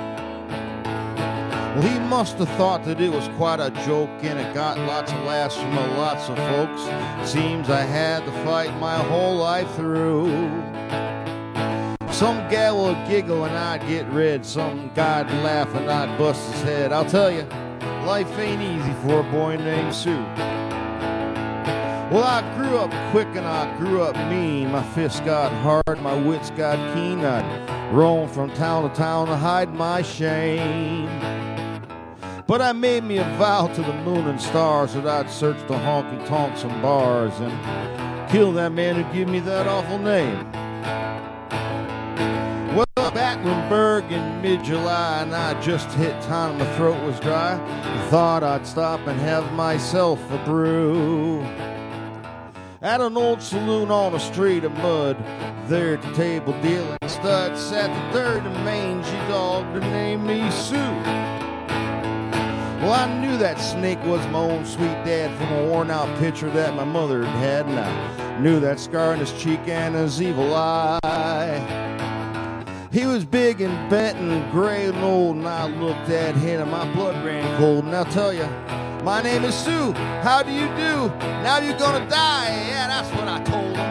Well, he must have thought that it was quite a joke, and it got lots of laughs from lots of folks. Seems I had to fight my whole life through. Some gal would giggle and I'd get red. Some guy'd laugh and I'd bust his head. I'll tell you, life ain't easy for a boy named Sue. Well, I grew up quick and I grew up mean. My fists got hard, my wits got keen. I'd roam from town to town to hide my shame. But I made me a vow to the moon and stars that I'd search the honky-tonks and bars and kill that man who gave me that awful name. Well, back in Berg in mid-July, and I just hit town and my throat was dry. I thought I'd stop and have myself a brew. At an old saloon on a street of mud, there at the table dealing studs, sat the third and mangy dog to name me Sue. Well, I knew that snake was my own sweet dad from a worn-out picture that my mother had, and I knew that scar in his cheek and his evil eye. He was big and bent and gray and old, and I looked at him and my blood ran cold. And I'll tell you, my name is Sue. How do you do? Now you're gonna die. Yeah, that's what I told him.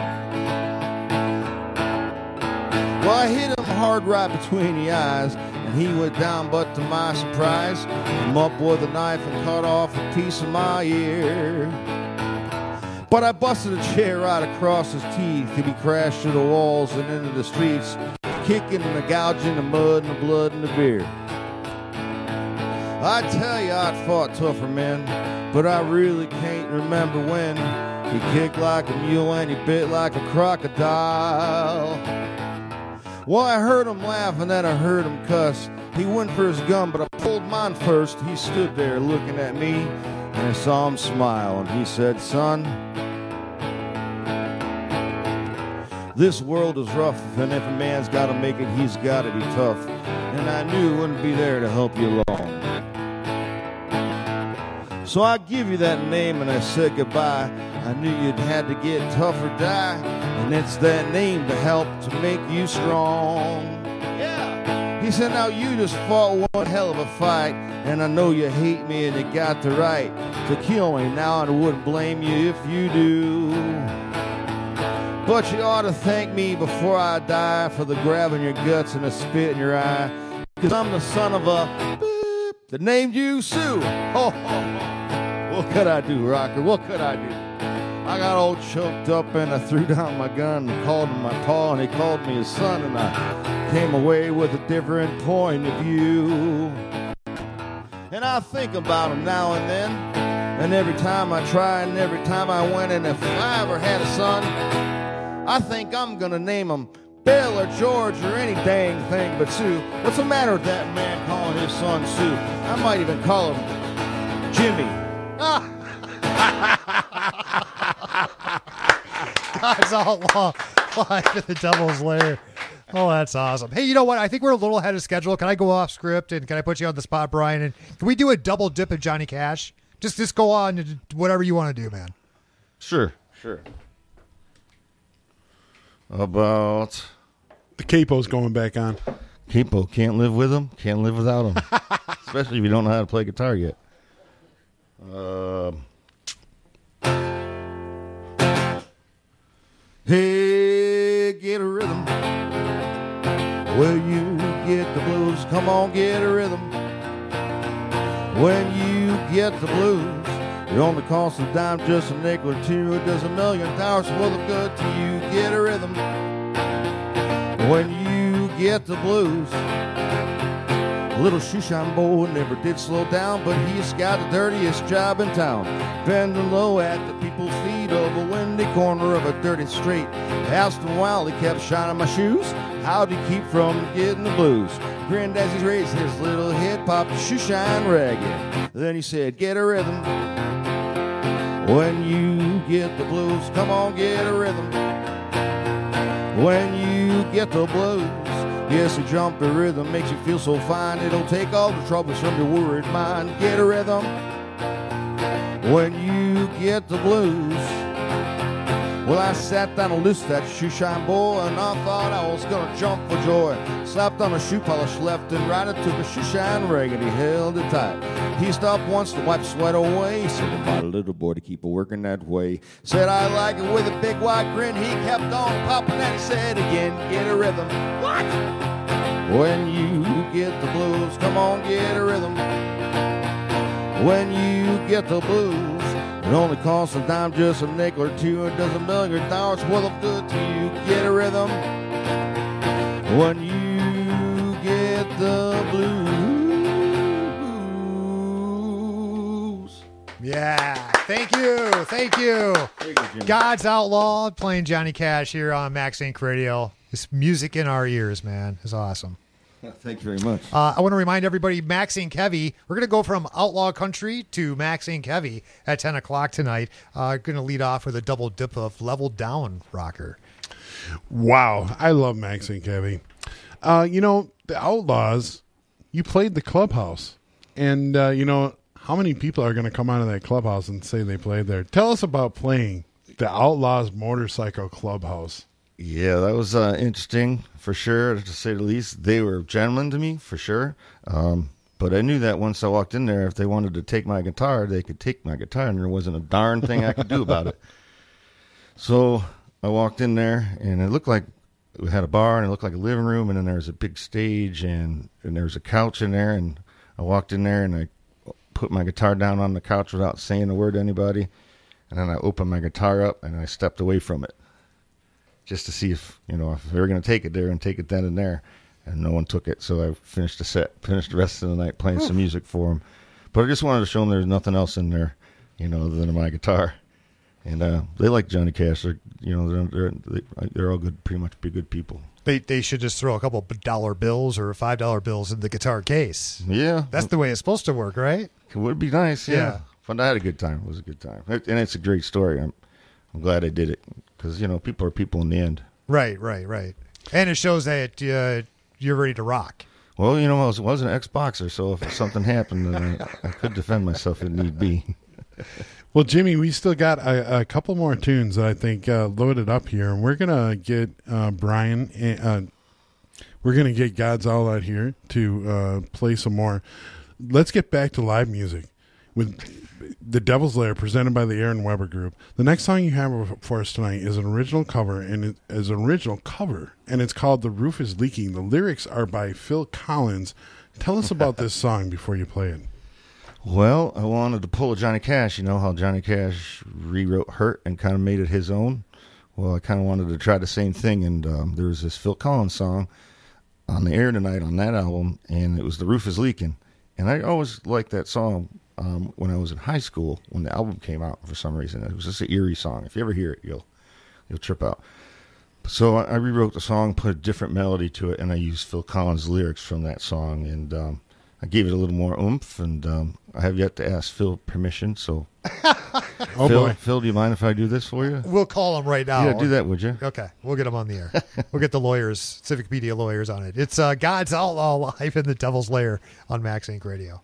Well, I hit him hard right between the eyes, and he went down, but to my surprise, I'm up with a knife and cut off a piece of my ear. But I busted a chair right across his teeth, and he crashed to the walls and into the streets, kicking and gouging the mud and the blood and the beer. I tell you, I'd fought tougher men, but I really can't remember when. He kicked like a mule and he bit like a crocodile. Well, I heard him laugh and then I heard him cuss. He went for his gun, but I pulled mine first. He stood there looking at me, and I saw him smile, and he said, son, this world is rough, and if a man's got to make it, he's got to be tough. And I knew he wouldn't be there to help you along. So I give you that name, and I said goodbye. I knew you'd had to get tough or die, and it's that name to help to make you strong. Yeah. He said, now you just fought one hell of a fight, and I know you hate me and you got the right to kill me now, and I wouldn't blame you if you do. But you ought to thank me before I die for the grab in your guts and the spit in your eye, because I'm the son of a beep that named you Sue. Ho, ho, ho. What could I do, Rocker? What could I do? I got all choked up and I threw down my gun and called him my paw, and he called me his son, and I came away with a different point of view. And I think about him now and then, and every time I try and every time I win, and if I ever had a son, I think I'm gonna name him Bill or George or any dang thing but Sue. What's the matter with that man calling his son Sue? I might even call him Jimmy. God's Outlaw live at the Devil's Lair. Oh, that's awesome. Hey, you know what? I think we're a little ahead of schedule. Can I go off script and can I put you on the spot, Brian? And can we do a double dip of Johnny Cash? Just go on and whatever you want to do, man. Sure. About the capo's going back on. Capo, can't live with him, can't live without him. Especially if you don't know how to play guitar yet. Hey, get a rhythm. When you get the blues, come on, get a rhythm. When you get the blues, it only costs a dime, just a nickel or two. It does $1 million worth of good to you. Get a rhythm. When you get the blues, little shoeshine boy never did slow down, but he's got the dirtiest job in town. Bending low at the people's feet of a windy corner of a dirty street. Asked him while he kept shining my shoes, how'd he keep from getting the blues? Grinned as he raised his little head, popped a shoeshine ragged. Then he said, get a rhythm. When you get the blues, come on, get a rhythm. When you get the blues, yes, a jumpy rhythm makes you feel so fine. It'll take all the troubles from your worried mind. Get a rhythm. When you get the blues. Well, I sat down and loosed that shoeshine boy, and I thought I was gonna jump for joy. Slapped on a shoe polish left and right, and took a shoeshine rag and he held it tight. He stopped once to wipe sweat away. Said about a little boy to keep a working that way. Said I like it with a big wide grin. He kept on popping and he said again, get a rhythm. What? When you get the blues, come on, get a rhythm. When you get the blues, it only costs a dime, just a nickel or two. It does $1 million worth of good to you. Get a rhythm. When you get the blues. Yeah, thank you. Thank you, God's Outlaw playing Johnny Cash here on Max Inc. Radio. This music in our ears, man, is awesome. Thank you very much. I want to remind everybody, Max Inc. Heavy, we're going to go from Outlaw Country to Max Inc. Heavy at 10 o'clock tonight. Going to lead off with a double dip of Level Down Rocker. Wow, I love Max Inc. Heavy. You know, the Outlaws, you played the clubhouse. And, you know, how many people are going to come out of that clubhouse and say they played there? Tell us about playing the Outlaws Motorcycle Clubhouse. Yeah, that was interesting for sure, to say the least. They were gentlemen to me for sure. But I knew that once I walked in there, if they wanted to take my guitar, they could take my guitar, and there wasn't a darn thing I could do about it. So I walked in there, and it looked like we had a bar, and it looked like a living room, and then there was a big stage, and there was a couch in there. And I walked in there, and I put my guitar down on the couch without saying a word to anybody. And then I opened my guitar up, and I stepped away from it, just to see if, you know, if they were going to take it there and take it then and there. and no one took it. So I finished the rest of the night playing some music for them. But I just wanted to show them there's nothing else in there, other than my guitar. And they like Johnny Cash. They're all good, pretty much be good people. They should just throw a couple of $1 bills or $5 bills in the guitar case. Yeah. That's the way it's supposed to work, right? It would be nice, yeah. But I had a good time. It was a good time. And it's a great story. I'm glad I did it because, people are people in the end. Right. And it shows that you're ready to rock. Well, I was an Xboxer, so if something happened, then I could defend myself if need be. Well, Jimmy, we still got a couple more tunes that I think loaded up here, and we're gonna get Brian. We're gonna get God's All Out here to play some more. Let's get back to live music with the Devil's Lair, presented by the Aaron Weber Group. The next song you have for us tonight is an original cover, and it's called "The Roof Is Leaking." The lyrics are by Phil Collins. Tell us about this song before you play it. Well, I wanted to pull a Johnny Cash. You know how Johnny Cash rewrote Hurt and kind of made it his own? Well, I kind of wanted to try the same thing, and there was this Phil Collins song on the air tonight on that album, and it was The Roof Is Leaking. And I always liked that song when I was in high school, when the album came out for some reason. It was just an eerie song. If you ever hear it, you'll trip out. So I rewrote the song, put a different melody to it, and I used Phil Collins' lyrics from that song, and I gave it a little more oomph, and I have yet to ask Phil permission, so... Phil, do you mind if I do this for you? We'll call him right now. Yeah, do that, would you? Okay, we'll get him on the air. We'll get the lawyers, Civic Media lawyers on it. It's God's Outlaw Live in the Devil's Lair on Max Inc. Radio.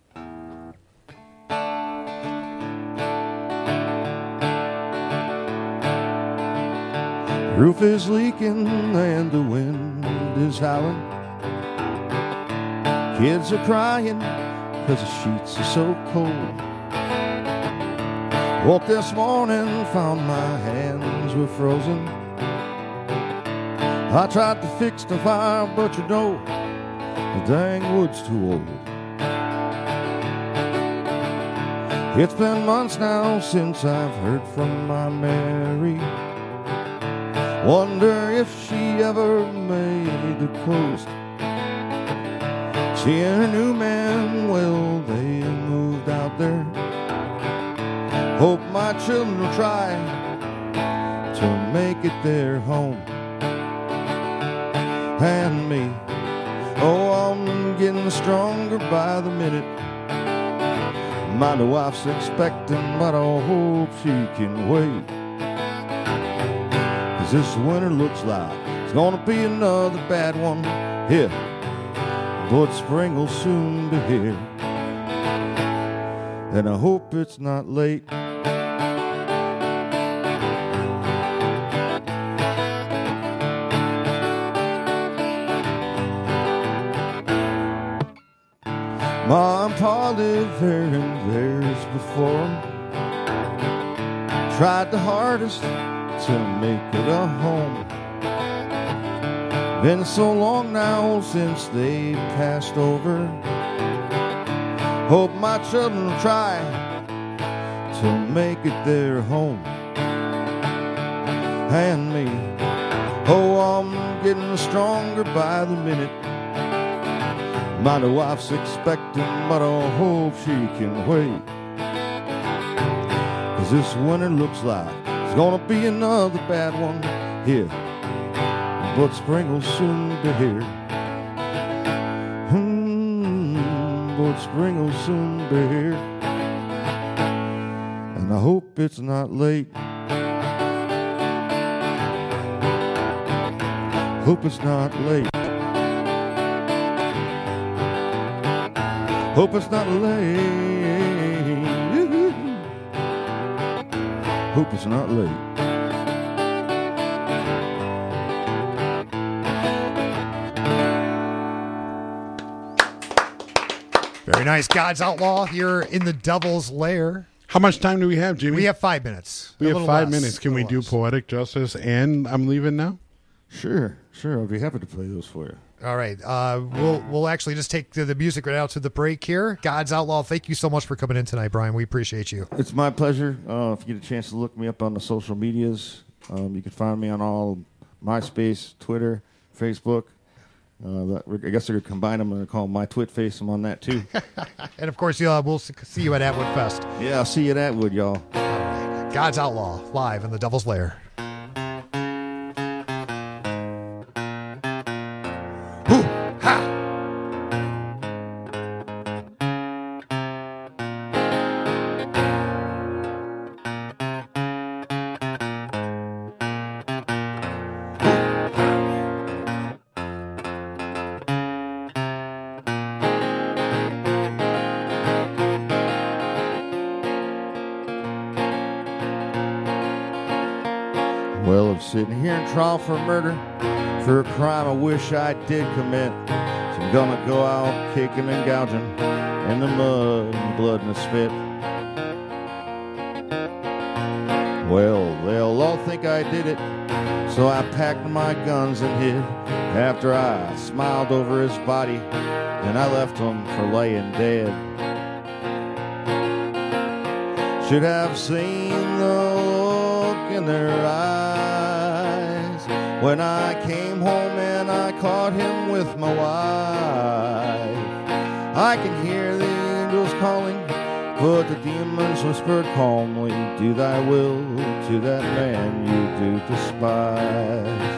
Roof is leaking and the wind is howling. Kids are crying because the sheets are so cold. Woke this morning, found my hands were frozen. I tried to fix the fire, but the dang wood's too old. It's been months now since I've heard from my Mary. Wonder if she ever made the coast. She and her new man, well, they moved out there. Hope my children will try to make it their home. And me, oh, I'm getting stronger by the minute. My wife's expecting, but I hope she can wait. 'Cause this winter looks like it's gonna be another bad one. Yeah, but spring will soon be here. And I hope it's not late. Ma and Pa lived there and theirs before 'em. Tried the hardest to make it a home. Been so long now since they passed over. Hope my children will try to make it their home. And me, oh, I'm getting stronger by the minute. My wife's expecting, but I hope she can wait. 'Cause this winter looks like it's gonna be another bad one here. But spring will soon be here. But spring will soon be here. And I hope it's not late. Hope it's not late. Hope it's not late. Hope it's not late. Very nice. God's Outlaw here in the Devil's Lair. How much time do we have, Jimmy? We have 5 minutes. We A have little 5 less. minutes. Can we do Poetic Justice and I'm Leaving Now? Sure. I'll be happy to play those for you. All right. We'll actually just take the music right out to the break here. God's Outlaw, thank you so much for coming in tonight, Brian. We appreciate you. It's my pleasure. If you get a chance to look me up on the social medias, you can find me on all MySpace, Twitter, Facebook. I guess they're going to combine them and call them My Twit Face. I'm on that too. And of course, we'll see you at Atwood Fest. Yeah, I'll see you at Atwood, y'all. God's Outlaw, live in the Devil's Lair. Well, I'm sitting here in trial for murder, for a crime I wish I did commit. So I'm gonna go out kicking and gouging in the mud and blood and the spit. Well, they'll all think I did it, so I packed my guns and hid. After I smiled over his body, and I left him for laying dead. Should have seen the look in their eyes when I came home and I caught him with my wife. I can hear the angels calling, but the demons whispered calmly, do thy will to that man you do despise.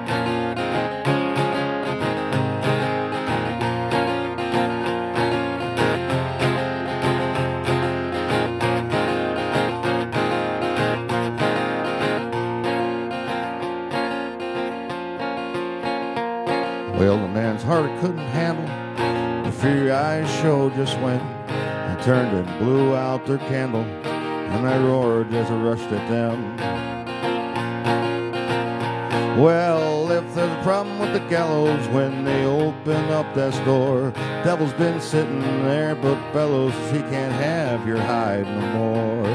Well, the man's heart couldn't handle the fury I showed just when I turned and blew out their candle, and I roared as I rushed at them. Well, if there's a problem with the gallows when they open up that door, devil's been sitting there but bellows, he can't have your hide no more.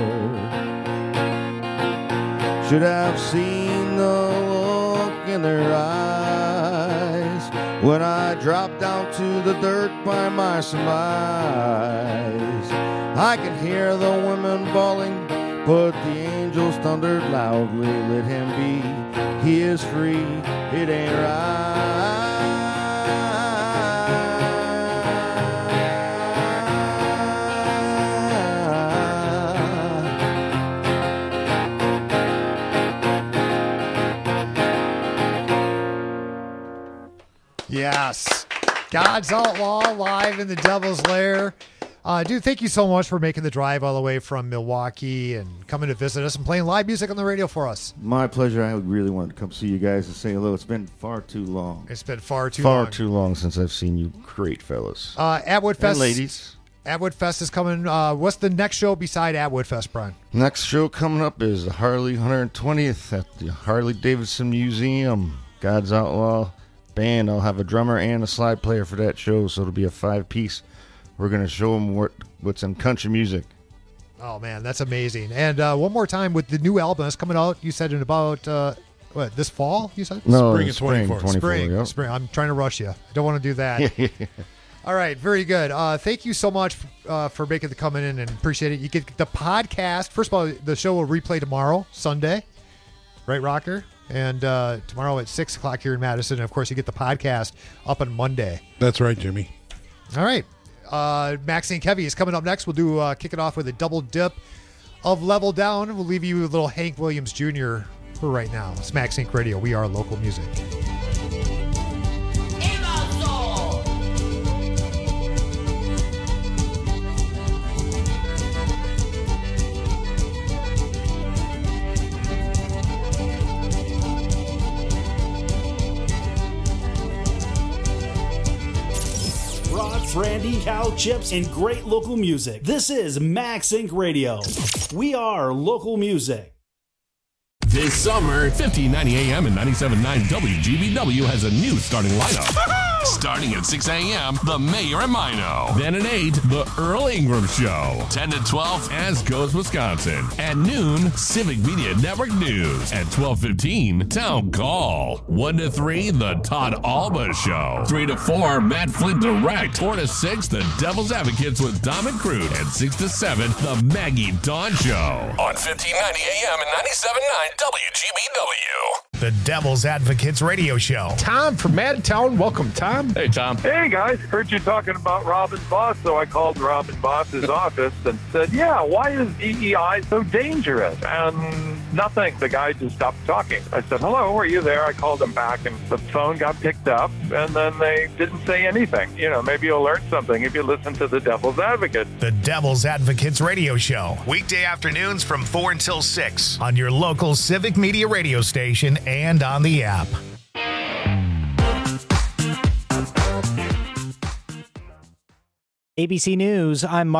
Should have seen the look in their eyes when I dropped down to the dirt by my surmise. I can hear the women bawling, but the angels thundered loudly, let him be, he is free, it ain't right. Yes. God's Outlaw live in the Devil's Lair. Dude, thank you so much for making the drive all the way from Milwaukee and coming to visit us and playing live music on the radio for us. My pleasure. I really wanted to come see you guys and say hello. It's been far too long. It's been far too long since I've seen you great fellas. Atwood Fest. And ladies. Atwood Fest is coming. What's the next show beside Atwood Fest, Brian? Next show coming up is the Harley 120th at the Harley Davidson Museum. God's Outlaw Band. I'll have a drummer and a slide player for that show, so it'll be a 5-piece. We're going to show them what's in country music. Oh, man, that's amazing. And one more time with the new album that's coming out, you said in about, this fall, you said? No, Spring of 24. Spring. I'm trying to rush you. I don't want to do that. All right, very good. Thank you so much for making the coming in and appreciate it. You get the podcast. First of all, the show will replay tomorrow, Sunday. Right, Rocker? And tomorrow at 6 o'clock here in Madison. And, of course, you get the podcast up on Monday. That's right, Jimmy. All right. Maxine Kevy is coming up next. We'll do kick it off with a double dip of Level Down. We'll leave you with a little Hank Williams Jr. for right now. It's Max Inc. Radio. We are local music. Brandy, cow chips, and great local music. This is Max Inc. Radio. We are local music. This summer, 1590 AM and 97.9 WGBW has a new starting lineup. Starting at 6 a.m., The Mayor and Mino. Then at 8, The Earl Ingram Show. 10 to 12, As Goes Wisconsin. At noon, Civic Media Network News. At 12:15, Town Call. 1 to 3, The Todd Alba Show. 3 to 4, Matt Flint Direct. 4 to 6, The Devil's Advocates with Dom and Crude. And 6 to 7, The Maggie Dawn Show. On 1590 AM and 97.9 WGBW. The Devil's Advocates Radio Show. Tom from Madtown. Welcome, Tom. Hey, Tom. Hey, guys. Heard you talking about Robin Boss, so I called Robin Boss's office and said, yeah, why is DEI so dangerous? And nothing. The guy just stopped talking. I said, hello, are you there? I called him back, and the phone got picked up, and then they didn't say anything. You know, maybe you'll learn something if you listen to the Devil's Advocate. The Devil's Advocates Radio Show. Weekday afternoons from 4 until 6 on your local Civic Media radio station and on the app. ABC News, I'm Mark.